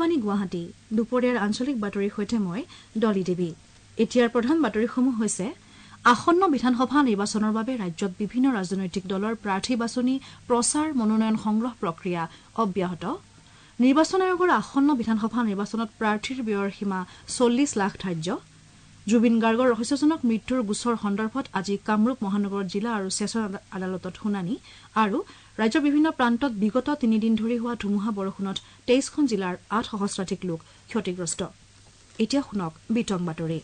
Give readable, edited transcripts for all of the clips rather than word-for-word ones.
আকাশবাণী গুৱাহাটী দুপৰীয়াৰ আঞ্চলিক বাতৰিৰ সৈতে মই ডলি দেৱী। এতিয়াৰ প্ৰধান বাতৰিসমূহ হৈছে আসন্ন বিধানসভা নিৰ্বাচনৰ বাবে ৰাজ্যত বিভিন্ন ৰাজনৈতিক দলৰ প্ৰাৰ্থী বাছনি প্ৰচাৰ মনোনয়ন সংগ্ৰহ প্ৰক্ৰিয়া অব্যাহত। নিৰ্বাচন আয়োগৰ আসন্ন বিধানসভা নিৰ্বাচনত প্ৰাৰ্থীৰ ব্যয়ৰ সীমা ৪০ লাখ ধাৰ্য। জুবিন গাৰ্গৰ ৰহস্যজনক মৃত্যুৰ গোচৰ সন্দৰ্ভত আজি কামৰূপ মহানগৰ জিলা আৰু ছেছন আদালতত শুনানি আৰু ৰাজ্যৰ বিভিন্ন প্ৰান্তত বিগত ৩ দিন ধৰি হোৱা ধুমুহা বৰষুণত ২৩খন জিলাৰ ৮ সহস্ৰাধিক লোক ক্ষতিগ্ৰস্ত। এতিয়া শুনক বিতং বাতৰি।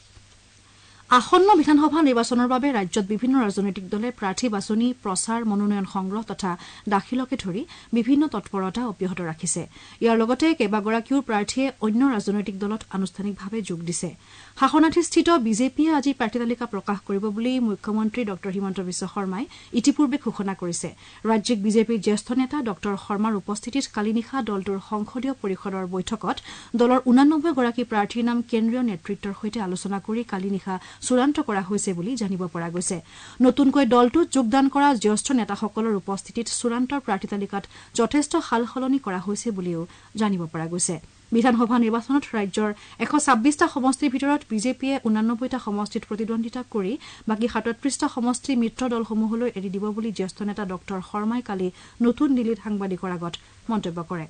আসন্ন বিধানসভা নিৰ্বাচনৰ বাবে ৰাজ্যত বিভিন্ন ৰাজনৈতিক দলে প্ৰাৰ্থী বাছনি প্ৰচাৰ মনোনয়ন সংগ্ৰহ তথা দাখিলকে ধৰি বিভিন্ন তৎপৰতা অব্যাহত ৰাখিছে। ইয়াৰ লগতে কেইবাগৰাকীও প্ৰাৰ্থীয়ে অন্য ৰাজনৈতিক দলত আনুষ্ঠানিকভাৱে যোগ দিছে। শাসনাধিষ্ঠিত বিজেপিয়ে আজি প্ৰাৰ্থী তালিকা প্ৰকাশ কৰিব বুলি মুখ্যমন্ত্ৰী ড হিমন্ত বিশ্ব শৰ্মাই ইতিপূৰ্বে ঘোষণা কৰিছে। ৰাজ্যিক বিজেপিৰ জ্যেষ্ঠ নেতা ড শৰ্মাৰ উপস্থিতিত কালি নিশা দলটোৰ সংসদীয় পৰিষদৰ বৈঠকত দলৰ ৮৯ গৰাকী প্ৰাৰ্থীৰ নাম কেন্দ্ৰীয় নেতৃত্বৰ সৈতে আলোচনা কৰি কালি নিশা চূড়ান্ত কৰা হৈছে বুলি জানিব পৰা গৈছে। নতুনকৈ দলটোত যোগদান কৰা জ্যেষ্ঠ নেতাসকলৰ উপস্থিতিত চূড়ান্ত প্ৰাৰ্থী তালিকাত যথেষ্ট সাল সলনি কৰা হৈছে বুলিও জানিব পৰা গৈছে। বিধানসভা নিৰ্বাচনত ৰাজ্যৰ ১২৬টা সমষ্টিৰ ভিতৰত বিজেপিয়ে ৮৯টা সমষ্টিত প্ৰতিদ্বন্দ্বিতা কৰি বাকী ৩৭টা সমষ্টি মিত্ৰ দলসমূহলৈ এৰি দিব বুলি জ্যেষ্ঠ নেতা ড শৰ্মাই কালি নতুন দিল্লীত সাংবাদিকৰ আগত মন্তব্য কৰে।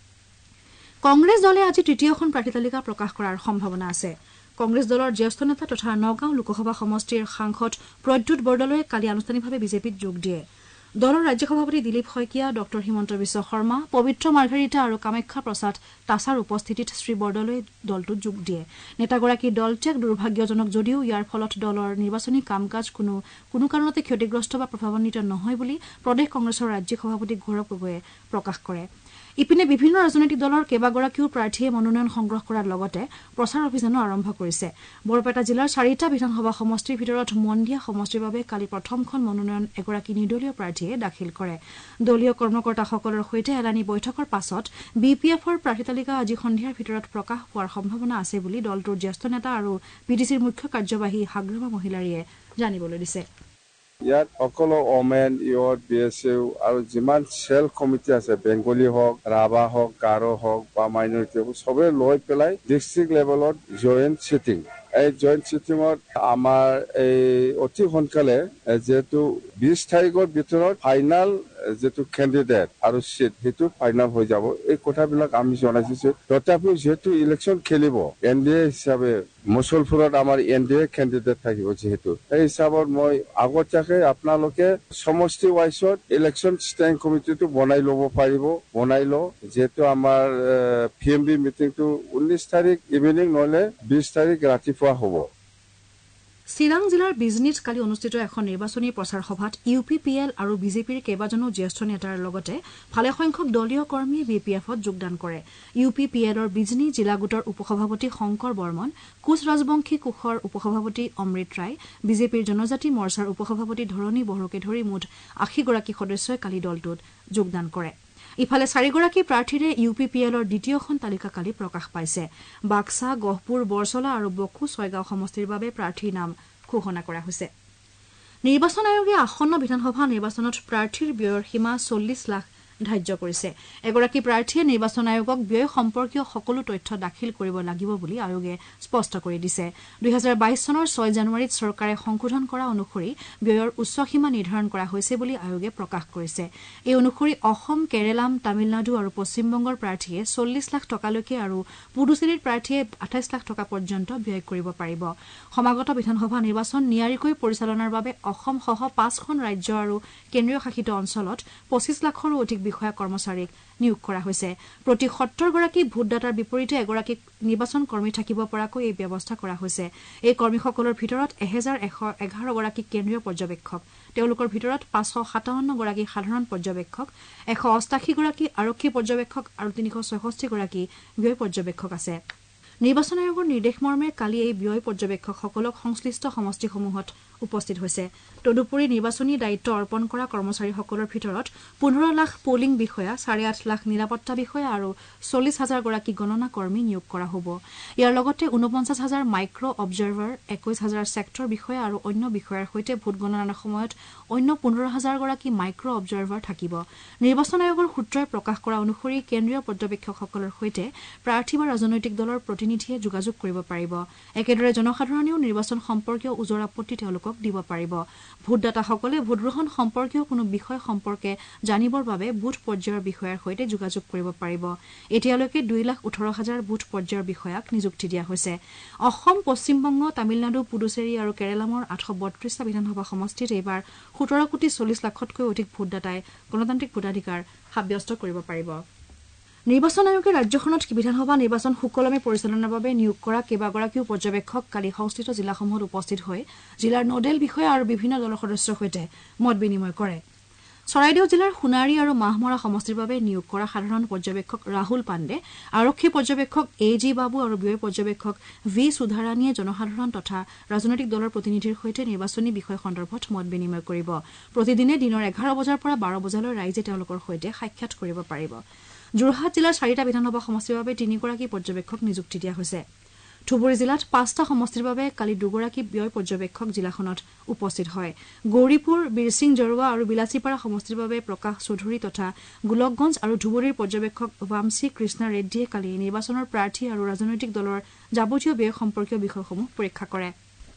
কংগ্ৰেছ দলে আজি তৃতীয়খন প্ৰাৰ্থী তালিকা প্ৰকাশ কৰাৰ সম্ভাৱনা আছে। কংগ্ৰেছ দলৰ জ্যেষ্ঠ নেতা তথা নগাঁও লোকসভা সমষ্টিৰ সাংসদ প্ৰদ্যুৎ বৰদলৈয়ে কালি আনুষ্ঠানিকভাৱে বিজেপিত যোগ দিয়ে। দলৰ ৰাজ্য সভাপতি দিলীপ শইকীয়া, ড হিমন্ত বিশ্ব শৰ্মা, পবিত্ৰ মাৰ্ঘেৰিটা আৰু কামাখ্যা প্ৰসাদ তাছাৰ উপস্থিতিত শ্ৰী বৰদলৈয়ে দলটোত যোগ দিয়ে। নেতাগৰাকীৰ দলত্যাগ দুৰ্ভাগ্যজনক যদিও ইয়াৰ ফলত দলৰ নিৰ্বাচনী কাম কাজ কোনো কাৰণতে ক্ষতিগ্ৰস্ত বা প্ৰভাৱান্বিত নহয় বুলি প্ৰদেশ কংগ্ৰেছৰ ৰাজ্যিক সভাপতি গৌৰৱ গগৈয়ে প্ৰকাশ কৰে। ইপিনে বিভিন্ন ৰাজনৈতিক দলৰ কেইবাগৰাকীও প্ৰাৰ্থীয়ে মনোনয়ন সংগ্ৰহ কৰাৰ লগতে প্ৰচাৰ অভিযানো আৰম্ভ কৰিছে। বৰপেটা জিলাৰ 4টা বিধানসভা সমষ্টিৰ ভিতৰত মন্দিয়া সমষ্টিৰ বাবে কালি প্ৰথমখন মনোনয়ন এগৰাকী নিৰ্দলীয় প্ৰাৰ্থীয়ে দাখিল কৰে। দলীয় কৰ্মকৰ্তাসকলৰ সৈতে এলানি বৈঠকৰ পাছত BPFৰ প্ৰাৰ্থী তালিকা আজি সন্ধিয়াৰ ভিতৰত প্ৰকাশ পোৱাৰ সম্ভাৱনা আছে বুলি দলটোৰ জ্যেষ্ঠ নেতা আৰু PDCৰ মুখ্য কাৰ্যবাহী হাগ্ৰমা মহিলাৰীয়ে জানিবলৈ দিছে। ইয়াত সকলো ওমেন, ইয়থ, BSU আৰু যিমান চেল কমিটি আছে, বেংগলী হওক, ৰাভা হওক, গাৰো হওক বা মাইনৰিটি হওক, চবে লৈ পেলাই ডিষ্ট্ৰিক্ট লেভেলত জইণ্ট চিটিং। এই জইণ্ট চিটিঙত আমাৰ এই অতি সোনকালে যিহেতু 20 তাৰিখৰ ভিতৰত ফাইনেল যিটো কেণ্ডিডেট আৰু চিট সেইটো ফাইনেল হৈ যাব। এই কথাবিলাক আমি জনাইছো। তথাপিও যিহেতু ইলেকশ্যন খেলিব NDA হিচাপে মুছলপুৰত আমাৰ NDA কেণ্ডিডেট থাকিব, যিহেতু সেই হিচাপত মই আগতীয়াকৈ আপোনালোকে সমষ্টি ৱাইজত ইলেকশ্যন ষ্টেণ্ডিং কমিটিটো বনাই ল'ব পাৰিব। বনাই লওঁ, যিহেতু আমাৰ PMB মিটিংটো 19 তাৰিখ ইভিনিং নহলে 20 তাৰিখ ৰাতিপুৱা হ'ব। চিৰাং জিলাৰ বিজনীত কালি অনুষ্ঠিত এখন নিৰ্বাচনী প্ৰচাৰ সভাত UPPL আৰু বিজেপিৰ কেইবাজনো জ্যেষ্ঠ নেতাৰ লগতে ভালেসংখ্যক দলীয় কৰ্মীয়ে BPFত যোগদান কৰে। UPPLৰ বিজনী জিলা গোটৰ উপসভাপতি শংকৰ বৰ্মন, কোচ ৰাজবংশী কোষৰ উপসভাপতি অমৃত ৰায়, বিজেপিৰ জনজাতি মৰ্চাৰ উপসভাপতি ধৰণী বড়োকে ধৰি মুঠ ৮০ গৰাকী সদস্যই কালি দলটোত যোগদান কৰে। ইফালে 4 গৰাকী প্ৰাৰ্থীৰে UPPLৰ দ্বিতীয়খন তালিকা কালি প্ৰকাশ পাইছে। বাক্সা, গহপুৰ, বৰছলা আৰু বকো 6গাঁও সমষ্টিৰ বাবে প্ৰাৰ্থীৰ নাম ঘোষণা কৰা হৈছে। নিৰ্বাচন আয়োগে আসন্ন বিধানসভা নিৰ্বাচনত প্ৰাৰ্থীৰ ব্যয়ৰ সীমা ৪০ লাখ ধাৰ্য কৰিছে। এগৰাকী প্ৰাৰ্থীয়ে নিৰ্বাচন আয়োগক ব্যয় সম্পৰ্কীয় সকলো তথ্য দাখিল কৰিব লাগিব বুলি আয়োগে স্পষ্ট কৰি দিছে। 2022 চনৰ 6 জানুৱাৰীত চৰকাৰে সংশোধন কৰা অনুসৰি ব্যয়ৰ উচ্চ সীমা নিৰ্ধাৰণ কৰা হৈছে বুলি আয়োগে প্ৰকাশ কৰিছে। এই অনুসৰি অসম, কেৰালা, তামিলনাডু আৰু পশ্চিমবংগৰ প্ৰাৰ্থীয়ে ৪০ লাখ টকালৈকে আৰু পুডুচেৰীৰ প্ৰাৰ্থীয়ে 28 লাখ টকা পৰ্যন্ত ব্যয় কৰিব পাৰিব। সমাগত বিধানসভা নিৰ্বাচন নিয়াৰিকৈ পৰিচালনাৰ বাবে অসমসহ 5খন ৰাজ্য আৰু কেন্দ্ৰীয় শাসিত অঞ্চলত 25 লাখৰো অধিক বিষয়া কৰ্মচাৰীক নিয়োগ কৰা হৈছে। প্ৰতি 70 গৰাকী ভোটদাতাৰ বিপৰীতে এগৰাকী নিৰ্বাচন কৰ্মী থাকিব পৰাকৈ এই ব্যৱস্থা কৰা হৈছে। এই কৰ্মীসকলৰ ভিতৰত 1111 গৰাকী কেন্দ্ৰীয় পৰ্যবেক্ষক, তেওঁলোকৰ ভিতৰত 557 গৰাকী সাধাৰণ পৰ্যবেক্ষক, 188 গৰাকী আৰক্ষী পৰ্যবেক্ষক আৰু 366 গৰাকী ব্যয় পৰ্যবেক্ষক আছে। নিৰ্বাচন আয়োগৰ নিৰ্দেশ মৰ্মে কালি এই ব্যয় পৰ্যবেক্ষকসকলক সংশ্লিষ্ট সমষ্টিসমূহত উপস্থিত হৈছে তদুপৰি নিৰ্বাচনী দায়িত্ব অৰ্পণ কৰা কৰ্মচাৰীসকলৰ ভিতৰত 15 লাখ পোলিং বিষয়া 8.5 লাখ নিৰাপত্তা বিষয়া আৰু 40,000 গৰাকী গণনা কৰ্মী নিয়োগ কৰা হ'ব ইয়াৰ লগতে 49,000 মাইক্ৰ অবজাৰ্ভাৰ 21,000 সেক্টৰ বিষয়া আৰু অন্য বিষয়াৰ সৈতে ভোট গণনাৰ সময়ত অন্য 15,000 গৰাকী মাইক্ৰ অবজাৰ্ভাৰ থাকিব নিৰ্বাচন আয়োগৰ সূত্ৰই প্ৰকাশ কৰা অনুসৰি কেন্দ্ৰীয় পৰ্যবেক্ষকসকলৰ সৈতে প্ৰাৰ্থী বা ৰাজনৈতিক দলৰ প্ৰতিনিধিয়ে যোগাযোগ কৰিব পাৰিব একেদৰে জনসাধাৰণেও নিৰ্বাচন সম্পৰ্কীয় উজৰ আপত্তি তেওঁলোকক দিব পাৰিব ভোটদাতাসকলে ভোটগ্ৰহণ সম্পৰ্কীয় কোনো বিষয় সম্পৰ্কে জানিবৰ বাবে বুথ পৰ্যায়ৰ বিষয়াৰ সৈতে যোগাযোগ কৰিব পাৰিব এতিয়ালৈকে 2,18,000 বুথ পৰ্যায়ৰ বিষয়াক নিযুক্তি দিয়া হৈছে অসম পশ্চিমবংগ তামিলনাডু পুডুচেৰী আৰু কেৰালামৰ 832টা বিধানসভা সমষ্টিত এইবাৰ 17,40,00,000তকৈ অধিক ভোটদাতাই গণতান্ত্ৰিক ভোটাধিকাৰ সাব্যস্ত কৰিব পাৰিব নিৰ্বাচন আয়োগে ৰাজ্যখনত বিধানসভা নিৰ্বাচন সুকলমে পৰিচালনাৰ বাবে নিয়োগ কৰা কেইবাগৰাকীও পৰ্যবেক্ষক কালি সংশ্লিষ্ট জিলাসমূহত উপস্থিত হৈ জিলাৰ নোডেল বিষয়া আৰু বিভিন্ন দলৰ সদস্যৰ সৈতে মত বিনিময় কৰে চৰাইদেউ জিলাৰ সোণাৰী আৰু মাহমৰা সমষ্টিৰ বাবে নিয়োগ কৰা সাধাৰণ পৰ্যবেক্ষক ৰাহুল পাণ্ডে আৰক্ষী পৰ্যবেক্ষক এজি বাবু আৰু ব্যয় পৰ্যবেক্ষক ভি সুধাৰাণীয়ে জনসাধাৰণ তথা ৰাজনৈতিক দলৰ প্ৰতিনিধিৰ সৈতে নিৰ্বাচনী বিষয় সন্দৰ্ভত মত বিনিময় কৰিব প্ৰতিদিনে দিনৰ 11 বজাৰ পৰা 12 বজালৈ ৰাইজে তেওঁলোকৰ সৈতে সাক্ষাৎ কৰিব পাৰিব যোৰহাট জিলাৰ 4টা বিধানসভা সমষ্টিৰ বাবে 3 গৰাকী পৰ্যবেক্ষক নিযুক্তি দিয়া হৈছে ধুবুৰী জিলাত 5টা সমষ্টিৰ বাবে কালি 2 গৰাকী ব্যয় পৰ্যবেক্ষক জিলাখনত উপস্থিত হয় গৌৰীপুৰ বীৰসিং জৰুৱা আৰু বিলাসীপাৰা সমষ্টিৰ বাবে প্ৰকাশ চৌধুৰী তথা গোলকগঞ্জ আৰু ধুবুৰীৰ পৰ্যবেক্ষক বামসী কৃষ্ণা ৰেড্ডীয়ে কালি নিৰ্বাচনৰ প্ৰাৰ্থী আৰু ৰাজনৈতিক দলৰ যাৱতীয় ব্যয় সম্পৰ্কীয় বিষয়সমূহ পৰীক্ষা কৰে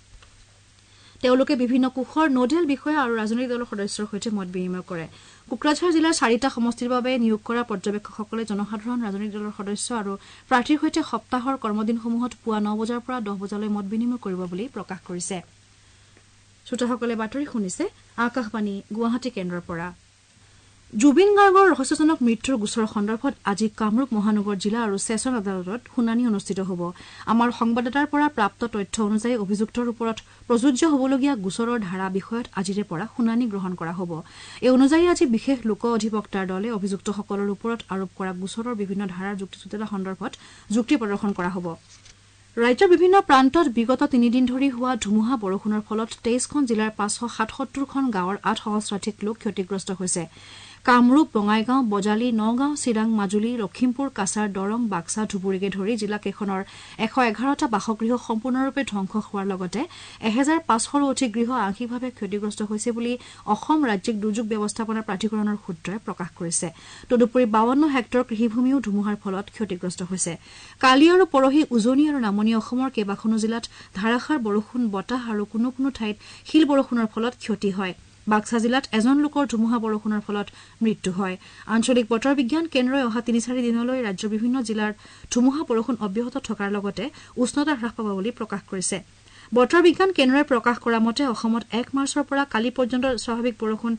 তেওঁলোকে বিভিন্ন কোষৰ নোডেল বিষয়া আৰু ৰাজনৈতিক দলৰ সদস্যৰ সৈতে মত বিনিময় কৰে কোকৰাঝাৰ জিলাৰ 4টা সমষ্টিৰ বাবে নিয়োগ কৰা পৰ্যবেক্ষকসকলে জনসাধাৰণ ৰাজনৈতিক দলৰ সদস্য আৰু প্ৰাৰ্থীৰ সৈতে সপ্তাহৰ কৰ্মদিনসমূহত পুৱা 9 বজাৰ পৰা 10 বজালৈ মত বিনিময় কৰিব বুলি প্ৰকাশ কৰিছে শ্ৰোতাসকলে বাতৰি শুনিছে আকাশবাণী গুৱাহাটী কেন্দ্ৰৰ পৰা জুবিন গাৰ্গৰ ৰহস্যজনক মৃত্যুৰ গোচৰ সন্দৰ্ভত আজি কামৰূপ মহানগৰ জিলা আৰু ছেছন আদালতত শুনানি অনুষ্ঠিত হ'ব আমাৰ সংবাদদাতাৰ পৰা প্ৰাপ্ত তথ্য অনুযায়ী অভিযুক্তৰ ওপৰত প্ৰযোজ্য হ'বলগীয়া গোচৰৰ ধাৰা বিষয়ত আজিৰে পৰা শুনানি গ্ৰহণ কৰা হ'ব এই অনুযায়ী আজি বিশেষ লোক অধিবক্তাৰ দলে অভিযুক্তসকলৰ ওপৰত আৰোপ কৰা গোচৰৰ বিভিন্ন ধাৰাৰ যুক্তিযুক্ততা সন্দৰ্ভত যুক্তি প্ৰদৰ্শন কৰা হ'ব ৰাজ্যৰ বিভিন্ন প্ৰান্তত বিগত 3 দিন ধৰি হোৱা ধুমুহা বৰষুণৰ ফলত 23খন জিলাৰ 577খন গাঁৱৰ 8 সহস্ৰাধিক লোক ক্ষতিগ্ৰস্ত হৈছে কামৰূপ বঙাইগাঁও বজালী নগাঁও চিৰাং মাজুলী লখিমপুৰ কাছাৰ দৰং বাক্সা ধুবুৰীকে ধৰি জিলাকেইখনৰ 111টা বাসগৃহ সম্পূৰ্ণৰূপে ধ্বংস হোৱাৰ লগতে 1,500ৰো অধিক গৃহ আংশিকভাৱে ক্ষতিগ্ৰস্ত হৈছে বুলি অসম ৰাজ্যিক দুৰ্যোগ ব্যৱস্থাপনা প্ৰাধিকৰণৰ সূত্ৰই প্ৰকাশ কৰিছে তদুপৰি 52 হেক্টৰ কৃষিভূমিও ধুমুহাৰ ফলত ক্ষতিগ্ৰস্ত হৈছে কালি আৰু পৰহি উজনি আৰু নামনি অসমৰ কেইবাখনো জিলাত ধাৰাসাৰ বৰষুণ বতাহ আৰু কোনো কোনো ঠাইত শিল বৰষুণৰ ফলত ক্ষতি হয় বাক্সা জিলাত এজন লোকৰ ধুমুহা বৰষুণৰ ফলত মৃত্যু হয় আঞ্চলিক বতৰ বিজ্ঞান কেন্দ্ৰই অহা 3-4 দিনলৈ ৰাজ্যৰ বিভিন্ন জিলাৰ ধুমুহা বৰষুণ অব্যাহত থকাৰ লগতে উষ্ণতা হ্ৰাস পাব বুলি প্ৰকাশ কৰিছে বতৰ বিজ্ঞান কেন্দ্ৰই প্ৰকাশ কৰা মতে অসমত 1 মাৰ্চৰ পৰা কালি পৰ্যন্ত স্বাভাৱিক বৰষুণ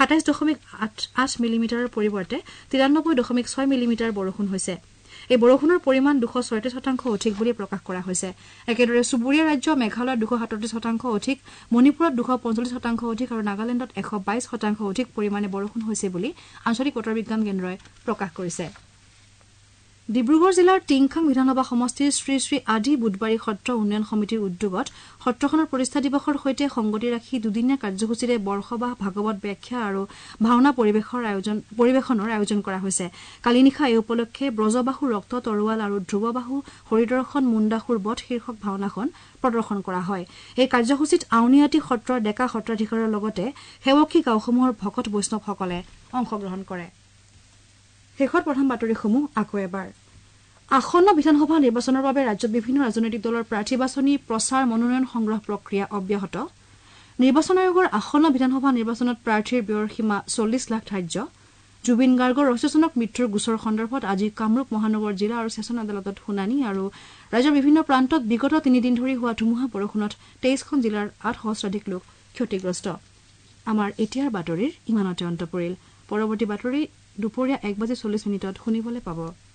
27.8 মিলিমিটাৰৰ পৰিৱৰ্তে 93.6 মিলিমিটাৰ বৰষুণ হৈছে এই বৰষুণৰ পৰিমাণ 236% অধিক বুলি প্ৰকাশ কৰা হৈছে একেদৰে চুবুৰীয়া ৰাজ্য মেঘালয়ত 237% অধিক মণিপুৰত 245% অধিক আৰু নাগালেণ্ডত 122% অধিক পৰিমাণে বৰষুণ হৈছে বুলি আঞ্চলিক বতৰ বিজ্ঞান কেন্দ্ৰই প্ৰকাশ কৰিছে ডিব্ৰুগড় জিলাৰ টিংখাং বিধানসভা সমষ্টিৰ শ্ৰী শ্ৰী আদি বুধবাৰী সত্ৰ উন্নয়ন সমিতিৰ উদ্যোগত সত্ৰখনৰ প্ৰতিষ্ঠা দিৱসৰ সৈতে সংগতি ৰাখি দুদিনীয়া কাৰ্যসূচীৰে বৰসবাহ ভাগৱত ব্যাখ্যা আৰু ভাওনা পৰিৱেশনৰ আয়োজন কৰা হৈছে কালি নিশা এই উপলক্ষে ব্ৰজবাহু ৰক্ত তৰোৱাল আৰু ধ্ৰুৱবাহু হৰিদৰ্শন মুণ্ডাসুৰ বধ শীৰ্ষক ভাওনাখন প্ৰদৰ্শন কৰা হয় এই কাৰ্যসূচীত আউনীআটী সত্ৰৰ ডেকা সত্ৰাধিকাৰৰ লগতে সেৱকী গাঁওসমূহৰ ভকত বৈষ্ণৱসকলে অংশগ্ৰহণ কৰে শেষত প্ৰধান বাতৰিসমূহ আকৌ এবাৰ আসন্ন বিধানসভা নিৰ্বাচনৰ বাবে ৰাজ্যত বিভিন্ন ৰাজনৈতিক দলৰ প্ৰাৰ্থী বাছনি প্ৰচাৰ মনোনয়ন সংগ্ৰহ প্ৰক্ৰিয়া অব্যাহত নিৰ্বাচন আয়োগৰ আসন্ন বিধানসভা নিৰ্বাচনত প্ৰাৰ্থীৰ ব্যয়ৰ সীমা 40 লাখ ধাৰ্য জুবিন গাৰ্গৰ ৰহস্যজনক মৃত্যুৰ গোচৰ সন্দৰ্ভত আজি কামৰূপ মহানগৰ জিলা আৰু ছেছন আদালতত শুনানি আৰু ৰাজ্যৰ বিভিন্ন প্ৰান্তত বিগত 3 দিন ধৰি হোৱা ধুমুহা বৰষুণত 23খন জিলাৰ 8 সহস্ৰাধিক লোক ক্ষতিগ্ৰস্ত আমাৰ এতিয়াৰ বাতৰিৰ ইমানতে অন্ত পৰিল পৰৱৰ্তী বাতৰি দুপৰীয়া 1:40 শুনিবলৈ পাব